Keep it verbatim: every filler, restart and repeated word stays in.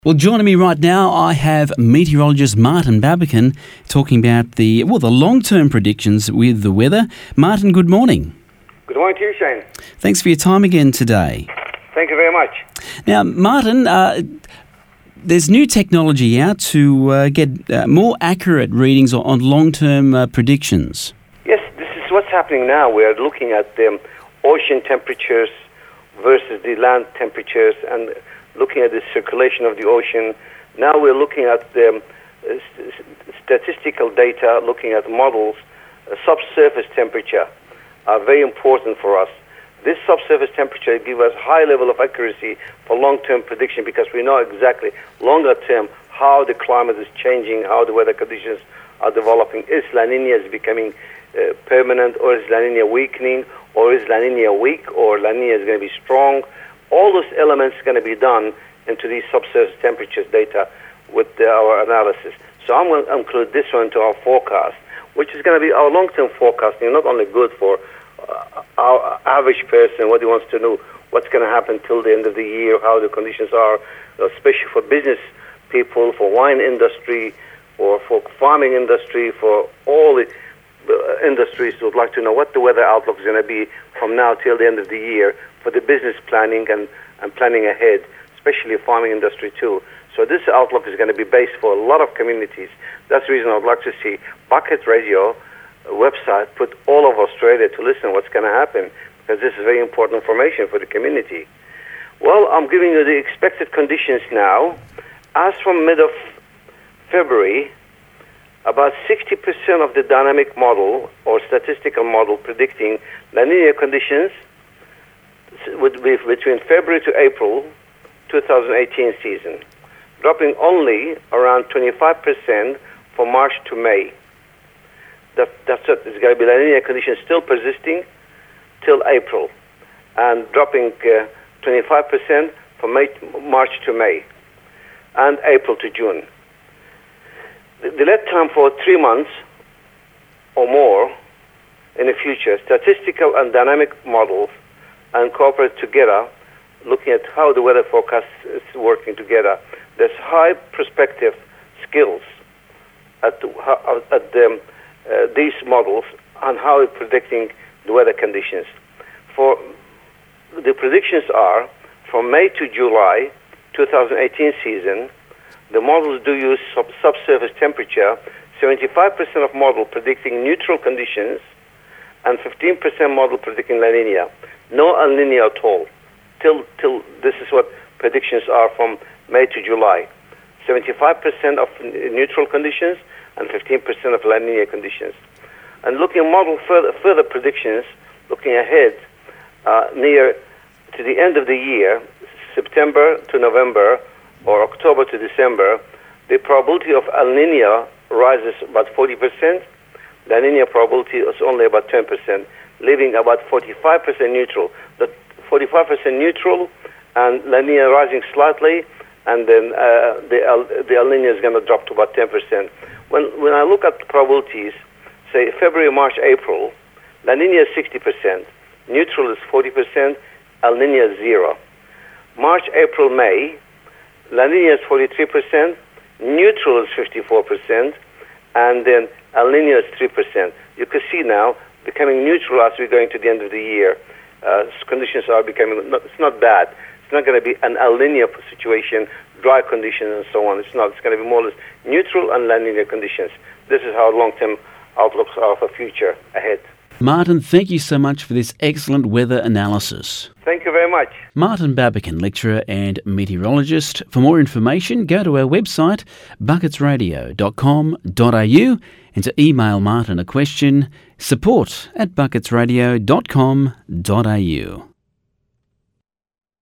Well, joining me right now, I have meteorologist Martin Babbickan talking about the well, the long-term predictions with the weather. Martin, good morning. Good morning to you, Shane. Thanks for your time again today. Thank you very much. Now, Martin, uh, there's new technology out to uh, get uh, more accurate readings on long-term uh, predictions. Yes, this is what's happening now. We are looking at the um, ocean temperatures versus the land temperatures and looking at the circulation of the ocean. Now we're looking at the um, st- statistical data, looking at models. Uh, subsurface temperature are very important for us. This subsurface temperature gives us high level of accuracy for long-term prediction because we know exactly longer term how the climate is changing, how the weather conditions are developing. Is La Nina is becoming uh, permanent, or is La Nina weakening, or is La Nina weak, or La Nina is going to be strong? All those elements are going to be done into these subsurface temperatures data with uh, our analysis. So I'm going to include this one into our forecast, which is going to be our long-term forecasting, not only good for uh, our average person, what he wants to know, what's going to happen till the end of the year, how the conditions are, especially for business people, for wine industry, or for farming industry, for all the uh, industries who would like to know what the weather outlook is going to be from now till the end of the year, for the business planning and, and planning ahead, especially farming industry too. So this outlook is going to be based for a lot of communities. That's the reason I'd like to see Bucket Radio website put all of Australia to listen what's going to happen, because this is very important information for the community. Well, I'm giving you the expected conditions now. As from mid of February, about sixty percent of the dynamic model or statistical model predicting La Nina conditions would be between February to April twenty eighteen season, dropping only around twenty-five percent from March to May. That, that's it. It's going to be La Nina conditions still persisting till April, and dropping uh, twenty-five percent from May, March to May, and April to June. The, the lead time for three months or more in the future, statistical and dynamic models and cooperate together, looking at how the weather forecast is working together. There's high prospective skills at, the, at the, uh, these models on how it's predicting the weather conditions. For the predictions are from May to July twenty eighteen season, the models do use sub- subsurface temperature, seventy-five percent of model predicting neutral conditions and fifteen percent model predicting La Nina. No El Nino at all. Till till this is what predictions are from May to July. seventy-five percent of neutral conditions and fifteen percent of La Nina conditions. And looking at model further, further predictions, looking ahead, uh, near to the end of the year, September to November or October to December, the probability of El Nino rises about forty percent. La Nina probability is only about ten percent. Leaving about forty-five percent neutral. The forty-five percent neutral and La Nina rising slightly, and then uh, the, El, the El Nino is going to drop to about ten percent. When when I look at the probabilities, say February, March, April, La Nina is sixty percent, neutral is forty percent, El Nino is zero. March, April, May, La Nina is forty-three percent, neutral is fifty-four percent, and then El Nino is three percent. You can see now becoming neutral as we're going to the end of the year. Uh, conditions are becoming, not, it's not bad. It's not going to be an El Nino situation, dry conditions and so on. It's not. It's going to be more or less neutral and La Nina conditions. This is how long-term outlooks are for future ahead. Martin, thank you so much for this excellent weather analysis. Thank you very much. Martin Babbickan, lecturer and meteorologist. For more information, go to our website, buckets radio dot com dot a u, and to email Martin a question, support at buckets radio dot com dot a u.